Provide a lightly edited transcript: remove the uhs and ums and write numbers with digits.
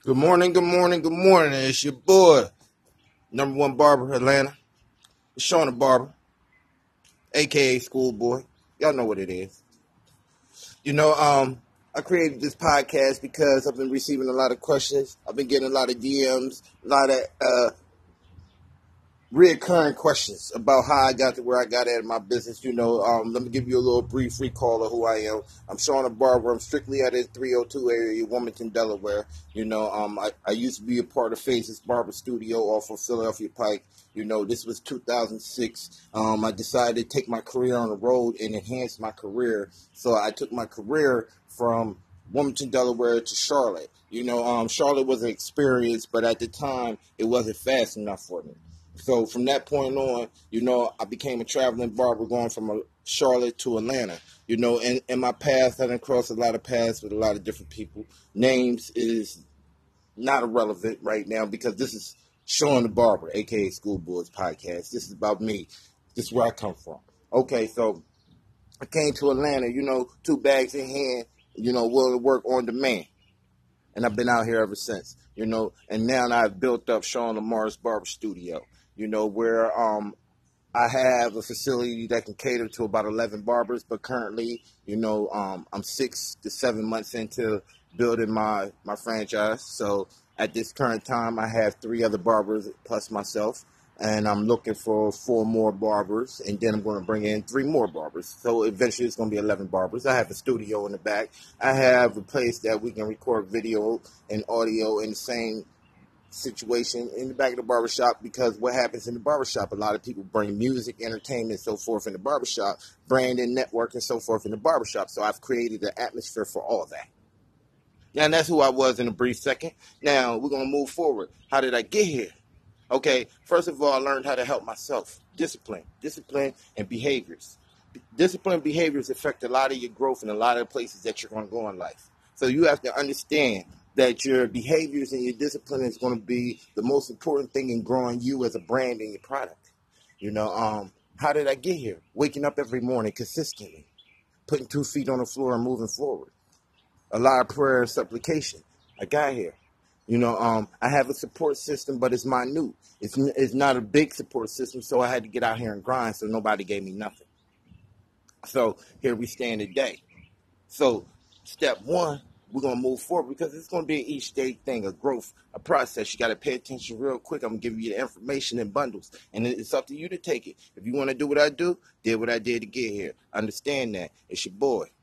Good morning, good morning, good morning. It's your boy, number one barber, Atlanta. It's Shawn the Barber, aka Schoolboy. Y'all know what it is. I created this podcast because I've been receiving a lot of questions. I've been getting a lot of DMs, a lot of reoccurring questions about how I got to where I got at in my business. Let me give you a little brief recall of who I am. I'm Shawn the Barber. I'm strictly at the 302 area, Wilmington, Delaware. I used to be a part of Phases Barber Studio off of Philadelphia Pike. This was 2006. I decided to take my career on the road and enhance my career. So I took my career from Wilmington, Delaware to Charlotte. Charlotte was an experience, but at the time, it wasn't fast enough for me. So from that point on, I became a traveling barber going from Charlotte to Atlanta. In my past, I done crossed a lot of paths with a lot of different people. Names is not irrelevant right now because this is Shawn the Barber, a.k.a. Schoolboy's podcast. This is about me. This is where I come from. Okay, so I came to Atlanta, two bags in hand, willing to work on demand. And I've been out here ever since, and now I've built up Shawn Lamar's Barber Studio, where I have a facility that can cater to about 11 barbers, but currently, I'm 6 to 7 months into building my franchise. So at this current time, I have 3 other barbers plus myself, and I'm looking for 4 more barbers, and then I'm going to bring in 3 more barbers. So eventually it's going to be 11 barbers. I have a studio in the back. I have a place that we can record video and audio in the same situation in the back of the barbershop, because what happens in the barbershop, a lot of people bring music, entertainment, and so forth in the barbershop, brand and network and so forth in the barbershop. So I've created an atmosphere for all that. Now, that's who I was in a brief second. Now, we're going to move forward. How did I get here? Okay, first of all, I learned how to help myself. Discipline and behaviors. Discipline and behaviors affect a lot of your growth in a lot of places that you're going to go in life. So you have to understand that your behaviors and your discipline is going to be the most important thing in growing you as a brand and your product. How did I get here? Waking up every morning consistently, putting 2 feet on the floor and moving forward. A lot of prayer and supplication. I got here. I have a support system, but it's minute. It's not a big support system, so I had to get out here and grind, so nobody gave me nothing. So here we stand today. So step 1, we're going to move forward because it's going to be an each day thing, a growth, a process. You got to pay attention real quick. I'm going to give you the information in bundles, and it's up to you to take it. If you want to do what I do, did what I did to get here. Understand that. It's your boy,